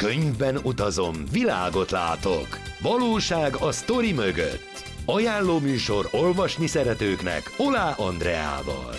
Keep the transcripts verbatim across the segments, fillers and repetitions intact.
Könyvben utazom, világot látok. Valóság a sztori mögött. Ajánló műsor olvasni szeretőknek Olá Andreával.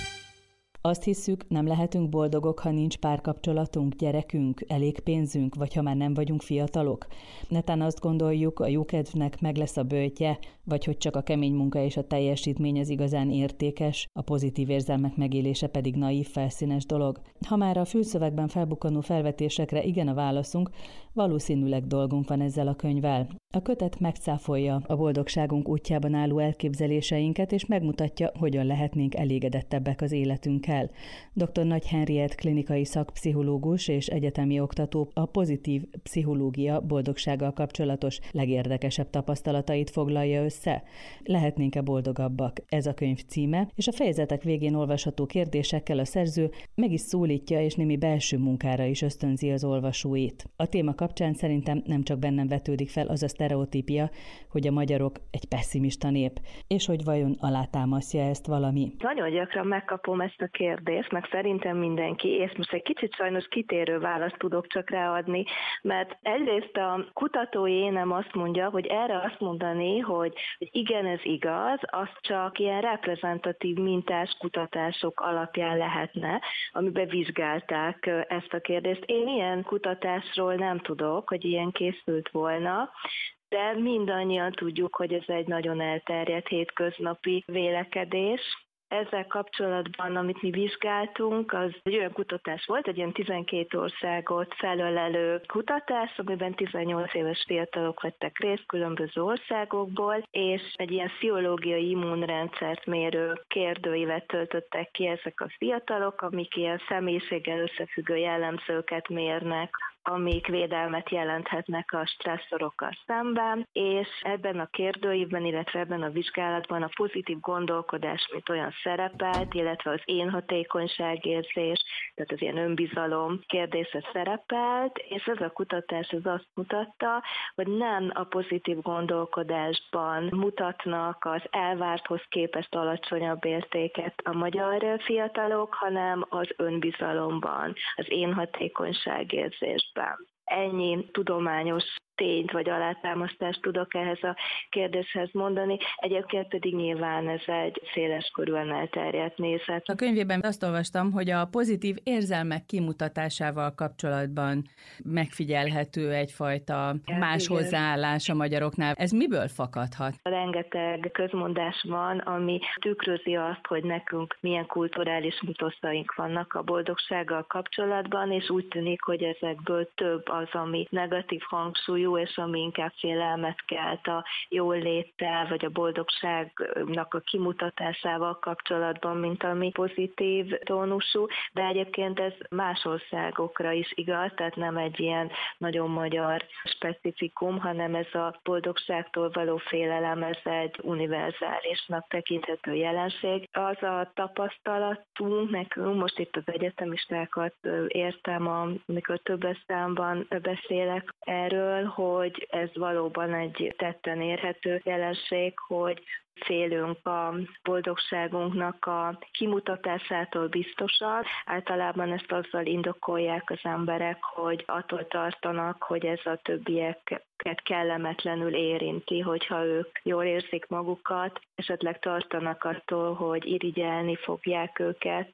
Azt hisszük, nem lehetünk boldogok, ha nincs párkapcsolatunk, gyerekünk, elég pénzünk, vagy ha már nem vagyunk fiatalok. Netán azt gondoljuk, a jókedvnek meg lesz a böjtje, vagy hogy csak a kemény munka és a teljesítmény az igazán értékes, a pozitív érzelmek megélése pedig naív, felszínes dolog. Ha már a fülszövegben felbukkanó felvetésekre igen a válaszunk, valószínűleg dolgunk van ezzel a könyvvel. A kötet megcáfolja a boldogságunk útjában álló elképzeléseinket, és megmutatja, hogyan lehetnénk elégedettebbek az életünkkel. dr. Nagy Henriett klinikai szakpszichológus és egyetemi oktató a pozitív pszichológia boldogsággal kapcsolatos legérdekesebb tapasztalatait foglalja össze. Lehetnénk-e boldogabbak? Ez a könyv címe, és a fejezetek végén olvasható kérdésekkel a szerző meg is szólítja, és némi belső munkára is ösztönzi az olvasóit. A téma kapcsán szerintem nem csak bennem vetődik fel az a sztereotípia, hogy a magyarok egy pesszimista nép, és hogy vajon alátámasztja ezt valami. Nagyon gyakran megkapom ezt a kérdést, meg szerintem mindenki, és most egy kicsit sajnos kitérő választ tudok csak ráadni, mert egyrészt a kutatói énem azt mondja, hogy erre azt mondani, hogy, hogy igen, ez igaz, az csak ilyen reprezentatív mintás kutatások alapján lehetne, amiben vizsgálták ezt a kérdést. Én ilyen kutatásról nem tudok, hogy ilyen készült volna, de mindannyian tudjuk, hogy ez egy nagyon elterjedt hétköznapi vélekedés. Ezzel kapcsolatban, amit mi vizsgáltunk, az egy olyan kutatás volt, egy ilyen tizenkét országot felölelő kutatás, amiben tizennyolc éves fiatalok vettek részt különböző országokból, és egy ilyen pszichológiai immunrendszert mérő kérdőívet töltöttek ki ezek a fiatalok, amik ilyen személyiséggel összefüggő jellemzőket mérnek, amik védelmet jelenthetnek a stresszorokkal szemben, és ebben a kérdőívben, illetve ebben a vizsgálatban a pozitív gondolkodás, mint olyan szerepelt, illetve az én hatékonyságérzés, tehát az ilyen önbizalom kérdése szerepelt, és ez a kutatás az azt mutatta, hogy nem a pozitív gondolkodásban mutatnak az elvárthoz képest alacsonyabb értéket a magyar fiatalok, hanem az önbizalomban, az én hatékonyságérzésben. Ennyi tudományos tényt vagy alátámasztást tudok ehhez a kérdéshez mondani. Egyébként pedig nyilván ez egy széleskörűen elterjedt nézet. A könyvében azt olvastam, hogy a pozitív érzelmek kimutatásával kapcsolatban megfigyelhető egyfajta ja, más igen. hozzáállás a magyaroknál. Ez miből fakadhat? Rengeteg közmondás van, ami tükrözi azt, hogy nekünk milyen kulturális mitoszaink vannak a boldogsággal kapcsolatban, és úgy tűnik, hogy ezekből több az, ami negatív hangsúlyú, és ami inkább félelmet kelt a jóléttel, vagy a boldogságnak a kimutatásával kapcsolatban, mint ami pozitív tónusú, de egyébként ez más országokra is igaz, tehát nem egy ilyen nagyon magyar specifikum, hanem ez a boldogságtól való félelem, ez egy univerzálisnak tekinthető jelenség. Az a tapasztalatunk nekünk, most itt az egyetemistákat értem, amikor több számban beszélek erről, hogy ez valóban egy tetten érhető jelenség, hogy félünk a boldogságunknak a kimutatásától biztosan. Általában ezt azzal indokolják az emberek, hogy attól tartanak, hogy ez a többieket kellemetlenül érinti, hogyha ők jól érzik magukat, esetleg tartanak attól, hogy irigyelni fogják őket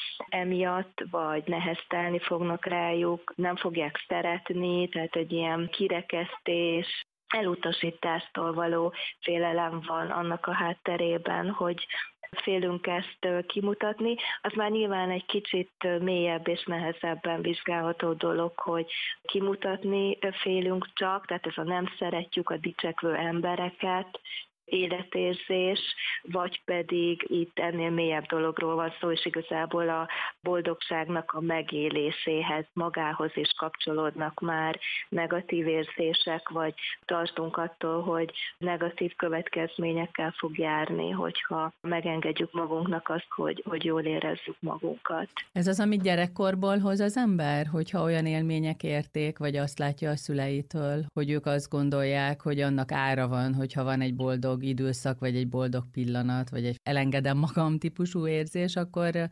emiatt, vagy neheztelni fognak rájuk, nem fogják szeretni, tehát egy ilyen kirekesztés, elutasítástól való félelem van annak a hátterében, hogy félünk ezt kimutatni. Az már nyilván egy kicsit mélyebb és nehezebben vizsgálható dolog, hogy kimutatni félünk csak, tehát ez a nem szeretjük a dicsekvő embereket, életérzés, vagy pedig itt ennél mélyebb dologról van szó, és igazából a boldogságnak a megéléséhez, magához is kapcsolódnak már negatív érzések, vagy tartunk attól, hogy negatív következményekkel fog járni, hogyha megengedjük magunknak azt, hogy, hogy jól érezzük magunkat. Ez az, amit gyerekkorból hoz az ember, hogyha olyan élmények érték, vagy azt látja a szüleitől, hogy ők azt gondolják, hogy annak ára van, hogyha van egy boldog időszak, vagy egy boldog pillanat, vagy egy elengedem magam típusú érzés, akkor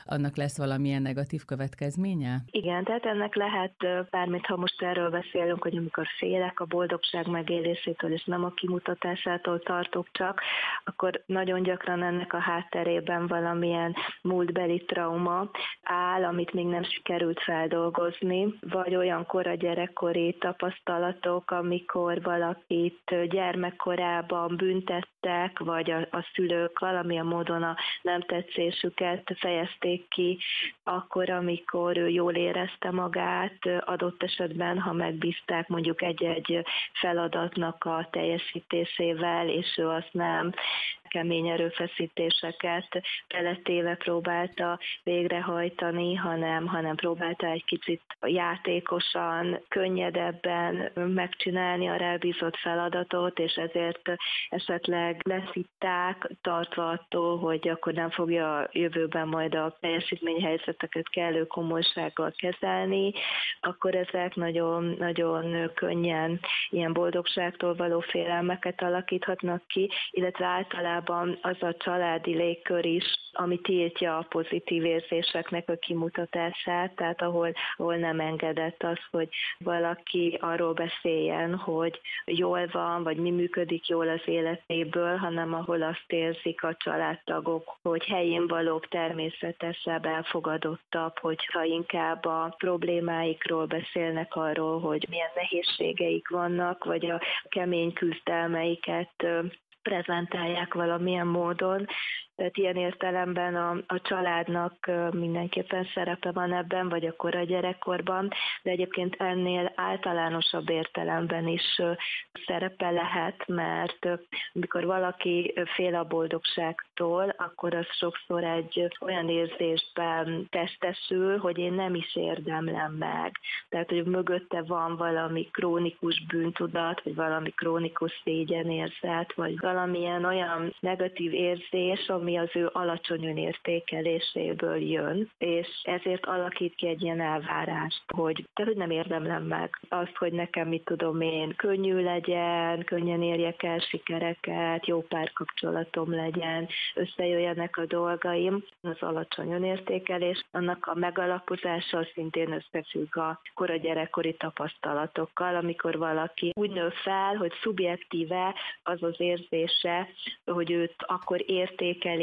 annak lesz valamilyen negatív következménye? Igen, tehát ennek lehet, bármit, ha most erről beszélünk, hogy amikor félek a boldogság megélésétől, és nem a kimutatásától tartok csak, akkor nagyon gyakran ennek a hátterében valamilyen múltbeli trauma áll, amit még nem sikerült feldolgozni, vagy olyan kora gyerekkori tapasztalatok, amikor valakit gyermekkorában büntettek, vagy a, a szülők valamilyen módon a nem tetszésüket fejezték ki, akkor, amikor ő jól érezte magát, adott esetben, ha megbízták mondjuk egy-egy feladatnak a teljesítésével, és ő azt nem kemény erőfeszítéseket beletéve próbálta végrehajtani, hanem, hanem próbálta egy kicsit játékosan, könnyedebben megcsinálni a rábízott feladatot, és ezért esetleg leszitták, tartva attól, hogy akkor nem fogja a jövőben majd a teljesítményhelyzeteket kellő komolysággal kezelni, akkor ezek nagyon, nagyon könnyen ilyen boldogságtól való félelmeket alakíthatnak ki, illetve általában az a családi légkör is, ami tiltja a pozitív érzéseknek a kimutatását, tehát ahol, ahol nem engedett az, hogy valaki arról beszéljen, hogy jól van, vagy mi működik jól az életéből, hanem ahol azt érzik a családtagok, hogy helyén valóbb, természetesebb, elfogadottabb, hogyha inkább a problémáikról beszélnek, arról, hogy milyen nehézségeik vannak, vagy a kemény küzdelmeiket prezentálják valamilyen módon. Tehát ilyen értelemben a, a családnak mindenképpen szerepe van ebben, vagy akkor a gyerekkorban, de egyébként ennél általánosabb értelemben is szerepe lehet, mert amikor valaki fél a boldogságtól, akkor az sokszor egy olyan érzésben testesül, hogy én nem is érdemlem meg. Tehát, hogy mögötte van valami krónikus bűntudat, vagy valami krónikus szégyenérzet, vagy valamilyen olyan negatív érzés, ami az ő alacsony önértékeléséből jön, és ezért alakít ki egy ilyen elvárást, hogy, tehát, hogy nem érdemlem meg azt, hogy nekem, mit tudom én, könnyű legyen, könnyen érjek el sikereket, jó párkapcsolatom legyen, összejöjjenek a dolgaim. Az alacsony önértékelés, annak a megalapozása szintén összefügg a kora gyerekkori tapasztalatokkal, amikor valaki úgy nő fel, hogy szubjektíve az az érzése, hogy őt akkor értékeli,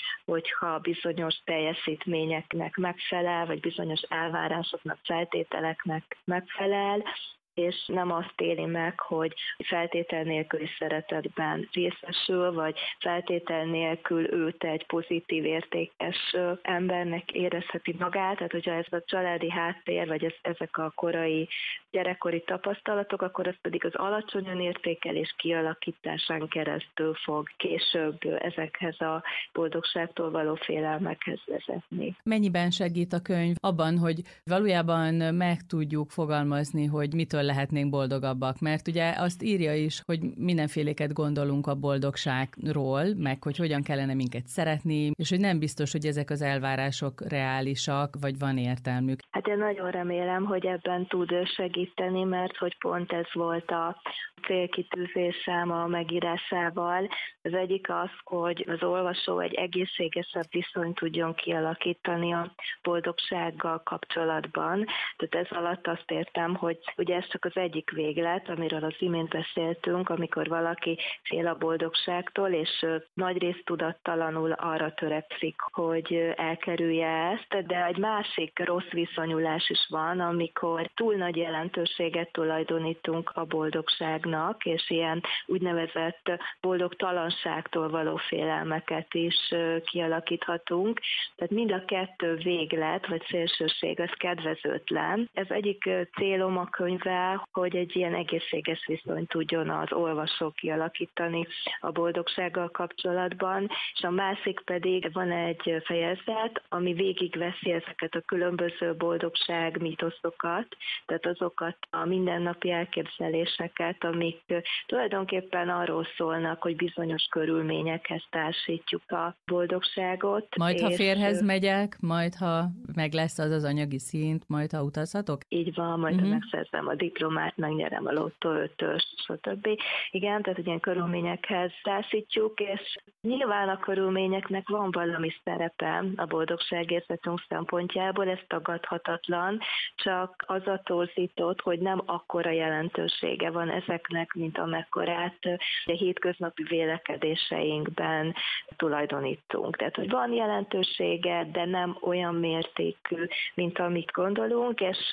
hogyha bizonyos teljesítményeknek megfelel, vagy bizonyos elvárásoknak, feltételeknek megfelel, és nem azt éli meg, hogy feltétel nélküli szeretetben részesül, vagy feltétel nélkül őt egy pozitív, értékes embernek érezheti magát. Tehát, hogyha ez a családi háttér, vagy ez, ezek a korai gyerekkori tapasztalatok, akkor az pedig az alacsony önértékelés kialakításán keresztül fog később ezekhez a boldogságtól való félelmekhez vezetni. Mennyiben segít a könyv abban, hogy valójában meg tudjuk fogalmazni, hogy mitől lehetnénk boldogabbak, mert ugye azt írja is, hogy mindenféléket gondolunk a boldogságról, meg hogy hogyan kellene minket szeretni, és hogy nem biztos, hogy ezek az elvárások reálisak, vagy van értelmük. Hát én nagyon remélem, hogy ebben tud segíteni, mert hogy pont ez volt a célkitűzésem a megírásával. Az egyik az, hogy az olvasó egy egészségesebb viszonyt tudjon kialakítani a boldogsággal kapcsolatban. Tehát ez alatt azt értem, hogy ugye ez csak az egyik véglet, amiről az imént beszéltünk, amikor valaki fél a boldogságtól, és nagyrészt tudattalanul arra törekszik, hogy elkerülje ezt, de egy másik rossz viszonyulás is van, amikor túl nagy jelentőséget tulajdonítunk a boldogságnak, és ilyen úgynevezett boldogtalanságtól való félelmeket is kialakíthatunk. Tehát mind a kettő véglet, vagy szélsőség, az kedvezőtlen. Ez egyik célom a könyvvel, hogy egy ilyen egészséges viszonyt tudjon az olvasó kialakítani a boldogsággal kapcsolatban, és a másik pedig van egy fejezet, ami végigveszi ezeket a különböző boldogság mítoszokat, tehát azokat a mindennapi elképzeléseket, amik tulajdonképpen arról szólnak, hogy bizonyos körülményekhez társítjuk a boldogságot. Majd, ha férhez megyek, majd, ha meg lesz az az anyagi szint, majd, ha utazhatok? Így van, majd, uh-huh. ha megszerzem a diplomát, megnyerem a lottó ötöst, stb. Igen, tehát ilyen körülményekhez tászítjuk, és nyilván a körülményeknek van valami szerepe a boldogságérzetünk szempontjából, ez tagadhatatlan, csak az a torzított, hogy nem akkora jelentősége van ezeknek, mint amekkorát a hétköznapi vélekedéseinkben tulajdonítunk. Tehát, hogy van jelentősége, de nem olyan mértékű, mint amit gondolunk, és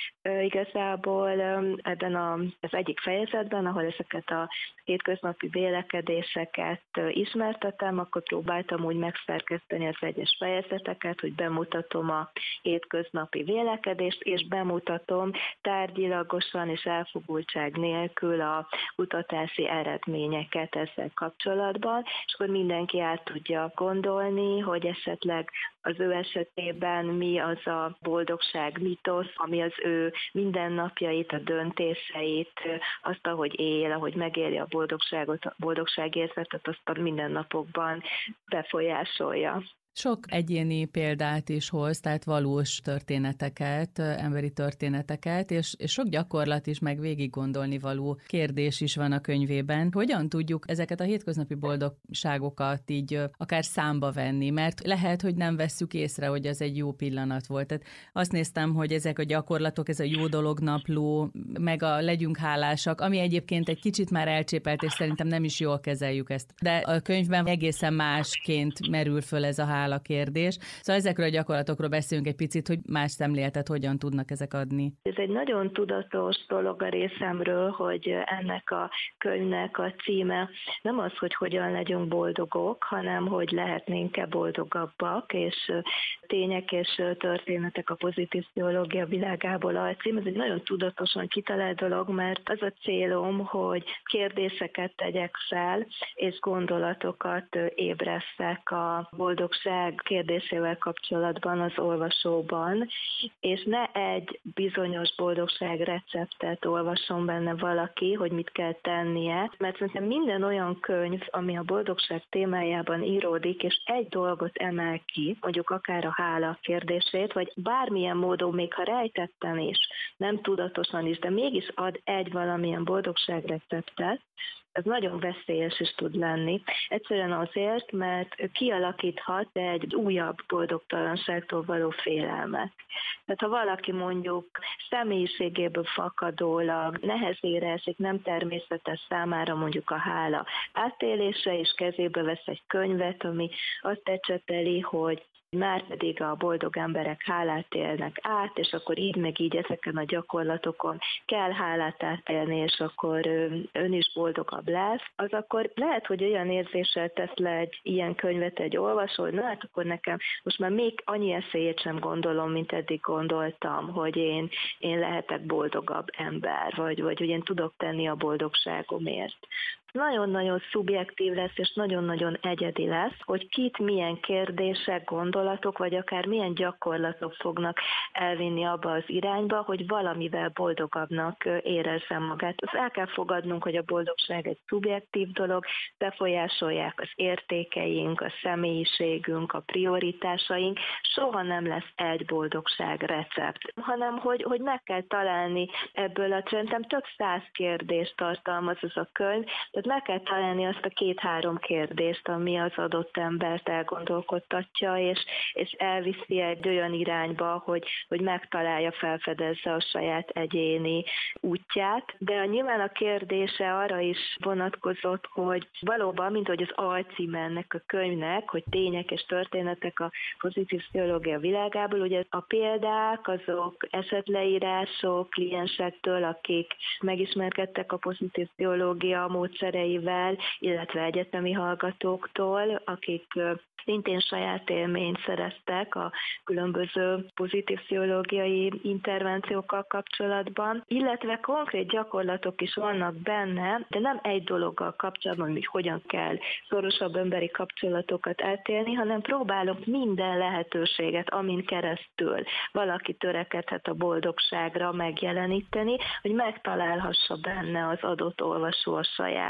igazából ebben az egyik fejezetben, ahol ezeket a hétköznapi vélekedéseket ismertetem, akkor próbáltam úgy megszerkeszteni az egyes fejezeteket, hogy bemutatom a hétköznapi vélekedést, és bemutatom tárgyilagosan és elfogultság nélkül a kutatási eredményeket ezzel kapcsolatban, és akkor mindenki át tudja gondolni, hogy esetleg az ő esetében mi az a boldogság mitosz, ami az ő mindennapjait, a döntéseit, azt, ahogy él, ahogy megéli a boldogságot, a boldogságérzetet, azt a mindennapokban befolyásolja. Sok egyéni példát is hoz, tehát valós történeteket, emberi történeteket, és, és sok gyakorlat is, meg végig gondolni való kérdés is van a könyvében. Hogyan tudjuk ezeket a hétköznapi boldogságokat így akár számba venni, mert lehet, hogy nem vesszük észre, hogy ez egy jó pillanat volt. Tehát azt néztem, hogy ezek a gyakorlatok, ez a jó dolog napló, meg a legyünk hálásak, ami egyébként egy kicsit már elcsépelt, és szerintem nem is jól kezeljük ezt. De a könyvben egészen másként merül föl ez a hála kérdés. Szóval ezekről a gyakorlatokról beszélünk egy picit, hogy más szemléletet hogyan tudnak ezek adni. Ez egy nagyon tudatos dolog a részemről, hogy ennek a könyvnek a címe nem az, hogy hogyan legyünk boldogok, hanem hogy lehetnénk-e boldogabbak, és tények és történetek a pozitív pszichológia világából a cím. Ez egy nagyon tudatosan kitalált dolog, mert az a célom, hogy kérdéseket tegyek fel, és gondolatokat ébresztek a boldogság kérdésével kapcsolatban az olvasóban, és ne egy bizonyos boldogság receptet olvasson benne valaki, hogy mit kell tennie, mert szerintem minden olyan könyv, ami a boldogság témájában íródik, és egy dolgot emel ki, mondjuk akár a hála kérdését, vagy bármilyen módon, még ha rejtetten is, nem tudatosan is, de mégis ad egy valamilyen boldogság receptet, ez nagyon veszélyes is tud lenni. Egyszerűen azért, mert kialakíthat egy újabb boldogtalanságtól való félelmet. Tehát ha valaki mondjuk személyiségéből fakadólag nehezére esik, nem természetes számára mondjuk a hála átélése, és kezébe vesz egy könyvet, ami azt ecseteli, hogy már pedig a boldog emberek hálát élnek át, és akkor így meg így ezeken a gyakorlatokon kell hálát átélni, és akkor ön is boldogabb lesz, az akkor lehet, hogy olyan érzéssel tesz le egy ilyen könyvet egy olvasó, hogy na hát akkor nekem most már még annyi eszélyét sem gondolom, mint eddig gondoltam, hogy én, én lehetek boldogabb ember, vagy, vagy hogy én tudok tenni a boldogságomért. Nagyon-nagyon szubjektív lesz, és nagyon-nagyon egyedi lesz, hogy kit milyen kérdések, gondolatok, vagy akár milyen gyakorlatok fognak elvinni abba az irányba, hogy valamivel boldogabbnak érezzem magát. Azt el kell fogadnunk, hogy a boldogság egy szubjektív dolog, befolyásolják az értékeink, a személyiségünk, a prioritásaink, soha nem lesz egy boldogság recept, hanem hogy, hogy meg kell találni ebből a szerintem több száz kérdést tartalmaz ez a könyv, tehát meg kell találni azt a két-három kérdést, ami az adott embert elgondolkodtatja, és, és elviszi egy olyan irányba, hogy, hogy megtalálja, felfedezze a saját egyéni útját. De nyilván a kérdése arra is vonatkozott, hogy valóban, mint hogy az alcíme ennek a könyvnek, hogy tények és történetek a pozitív pszichológia világából, ugye a példák, azok esetleírások kliensektől, akik megismerkedtek a pozitív pszichológia módszereivel, illetve egyetemi hallgatóktól, akik szintén saját élményt szereztek a különböző pozitív pszichológiai intervenciókkal kapcsolatban, illetve konkrét gyakorlatok is vannak benne, de nem egy dologgal kapcsolatban, hogy hogyan kell szorosabb emberi kapcsolatokat átélni, hanem próbálok minden lehetőséget, amin keresztül valaki törekedhet a boldogságra megjeleníteni, hogy megtalálhassa benne az adott olvasó a saját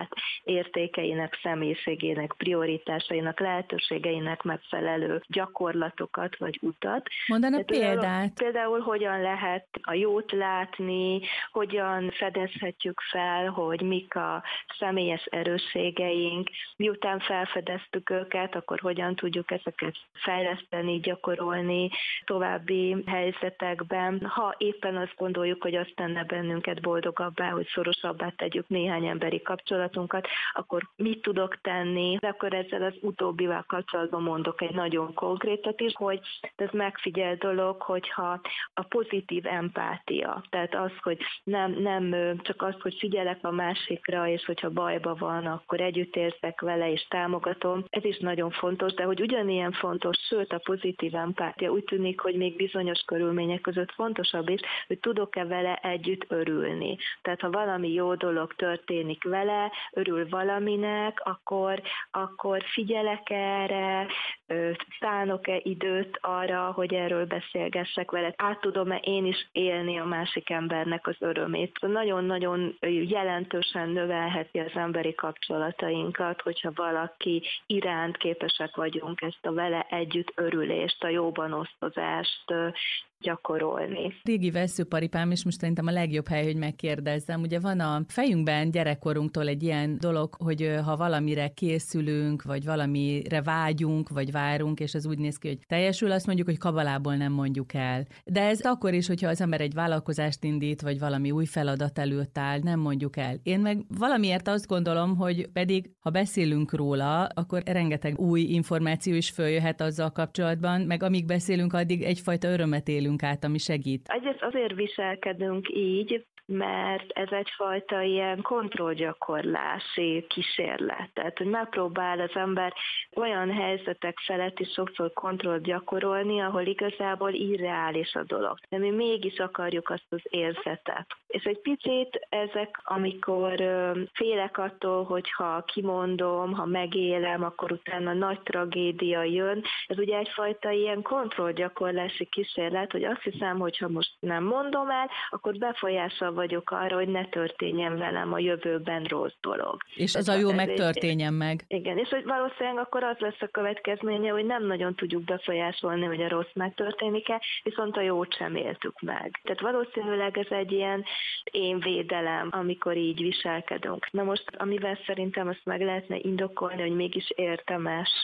saját értékeinek, személyiségének, prioritásainak, lehetőségeinek megfelelő gyakorlatokat vagy utat. Mondanak például, példát? Például hogyan lehet a jót látni, hogyan fedezhetjük fel, hogy mik a személyes erősségeink, miután felfedeztük őket, akkor hogyan tudjuk ezeket fejleszteni, gyakorolni további helyzetekben. Ha éppen azt gondoljuk, hogy azt tenne bennünket boldogabbá, hogy szorosabbá tegyük néhány emberi kapcsolatunkat, akkor mit tudok tenni? De akkor ezzel az utóbbival kapcsolatban mondok egy nagyon konkrétat is, hogy ez megfigyel dolog, hogyha a pozitív empátia, tehát az, hogy nem, nem csak az, hogy figyelek a másikra, és hogyha bajba van, akkor együtt érzek vele, és támogatom. Ez is nagyon fontos, de hogy ugyanilyen fontos, sőt a pozitív empátia úgy tűnik, hogy még bizonyos körülmények között fontosabb is, hogy tudok-e vele együtt örülni. Tehát ha valami jó dolog történik vele, örül valaminek, akkor, akkor figyelek erre, szánok-e időt arra, hogy erről beszélgessek vele, át tudom-e én is élni a másik embernek az örömét. Nagyon-nagyon jelentősen növelheti az emberi kapcsolatainkat, hogyha valaki iránt képesek vagyunk ezt a vele együtt örülést, a jóban osztozást gyakorolni. Régi vesszőparipám, és most szerintem a legjobb hely, hogy megkérdezzem. Ugye van a fejünkben gyerekkorunktól egy ilyen dolog, hogy ha valamire készülünk, vagy valamire vágyunk, vagy várunk, és ez úgy néz ki, hogy teljesül, azt mondjuk, hogy kabalából nem mondjuk el. De ez akkor is, hogyha az ember egy vállalkozást indít, vagy valami új feladat előtt áll, nem mondjuk el. Én meg valamiért azt gondolom, hogy pedig, ha beszélünk róla, akkor rengeteg új információ is följöhet azzal kapcsolatban, meg amíg beszélünk, addig egyfajta örömet élünk át, ami segít. Egyrészt azért viselkedünk így, mert ez egyfajta ilyen kontrollgyakorlási kísérlet. Tehát, hogy megpróbál az ember olyan helyzetek felett is sokszor kontrollt gyakorolni, ahol igazából irreális a dolog. De mi mégis akarjuk azt az érzetet. És egy picit ezek, amikor félek attól, hogyha kimondom, ha megélem, akkor utána nagy tragédia jön. Ez ugye egyfajta ilyen kontrollgyakorlási kísérlet, hogy azt hiszem, hogy ha most nem mondom el, akkor befolyással vagyok arra, hogy ne történjen velem a jövőben rossz dolog. És az a jó megtörténjen meg. Igen, és hogy valószínűleg akkor az lesz a következménye, hogy nem nagyon tudjuk befolyásolni, hogy a rossz megtörténik-e, viszont a jót sem éltük meg. Tehát valószínűleg ez egy ilyen én védelem, amikor így viselkedünk. Na most, amivel szerintem azt meg lehetne indokolni, hogy mégis érdemes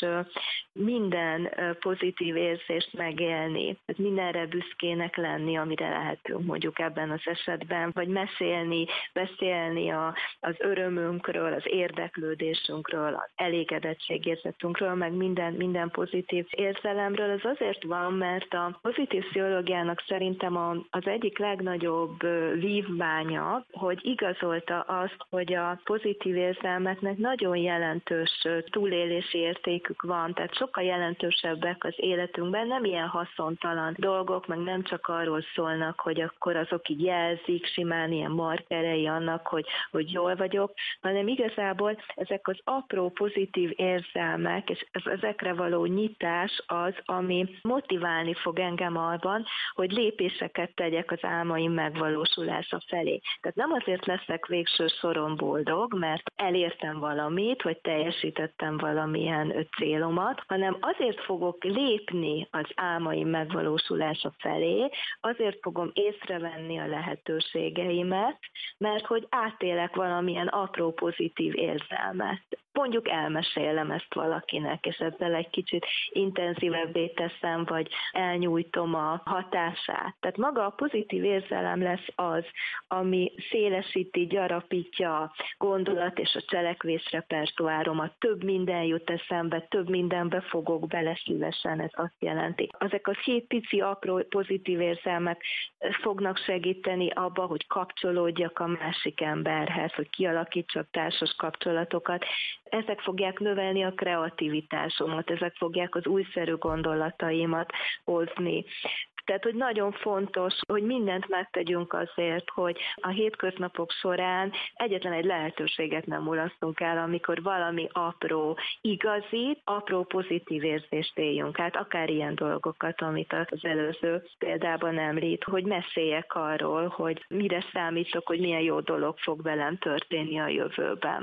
minden pozitív érzést megélni, mindenre büszkének lenni, amire lehetünk mondjuk ebben az esetben, vagy mesélni, beszélni a, az örömünkről, az érdeklődésünkről, az elégedettségérzetünkről, meg minden, minden pozitív érzelemről. Ez azért van, mert a pozitív pszichológiának szerintem az egyik legnagyobb vívmánya, hogy igazolta azt, hogy a pozitív érzelmeknek nagyon jelentős túlélési értékük van, tehát sokkal jelentősebbek az életünkben, nem ilyen haszontalan dolgok, meg nem csak arról szólnak, hogy akkor azok így jelzik, simán ilyen markerei annak, hogy, hogy jól vagyok, hanem igazából ezek az apró pozitív érzelmek, és ezekre való nyitás az, ami motiválni fog engem abban, hogy lépéseket tegyek az álmaim megvalósulása felé. Tehát nem azért leszek végső soron boldog, mert elértem valamit, vagy teljesítettem valamilyen célomat, hanem azért fogok lépni az álmaim megvalósulása felé, azért fogom észrevenni a lehetőségeimet, mert hogy átélek valamilyen apró pozitív érzelmet. Mondjuk elmesélem ezt valakinek, és ezzel egy kicsit intenzívebbé teszem, vagy elnyújtom a hatását. Tehát maga a pozitív érzelem lesz az, ami szélesíti, gyarapítja a gondolat és a cselekvés repertoáromat. Több minden jut eszembe, több mindenbe fogok bele szívesen, ez azt jelenti. Ezek a hét pici apró pozitív érzelmek fognak segíteni abba, hogy kapcsolódjak a másik emberhez, hogy kialakítsak társas kapcsolatokat. Ezek fogják növelni a kreativitásomat, ezek fogják az újszerű gondolataimat hozni. Tehát, hogy nagyon fontos, hogy mindent megtegyünk azért, hogy a hétköznapok során egyetlen egy lehetőséget nem mulasztunk el, amikor valami apró, igazi, apró pozitív érzést éljünk át, akár ilyen dolgokat, amit az előző példában említ, hogy meséljek arról, hogy mire számítok, hogy milyen jó dolog fog velem történni a jövőben.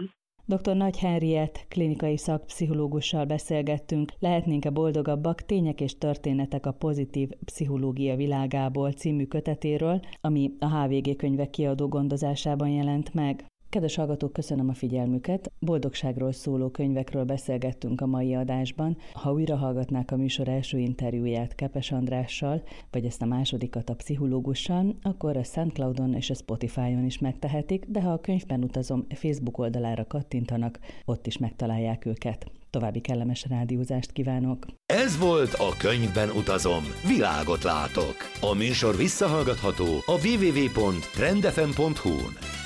doktor Nagy Henriett klinikai szakpszichológussal beszélgettünk, Lehetnénk-e boldogabbak? Tények és történetek a pozitív pszichológia világából című kötetéről, ami a há vé gé Könyvek Kiadó gondozásában jelent meg. Kedves hallgatók, köszönöm a figyelmüket. Boldogságról szóló könyvekről beszélgettünk a mai adásban. Ha újra hallgatnák a műsor első interjúját Kepes Andrással, vagy ezt a másodikat a pszichológussal, akkor a SoundCloudon és a Spotify-on is megtehetik, de ha a Könyvben utazom Facebook oldalára kattintanak, ott is megtalálják őket. További kellemes rádiózást kívánok! Ez volt a Könyvben utazom, világot látok. A műsor visszahallgatható a double-u double-u double-u pont trend f m pont h u-n.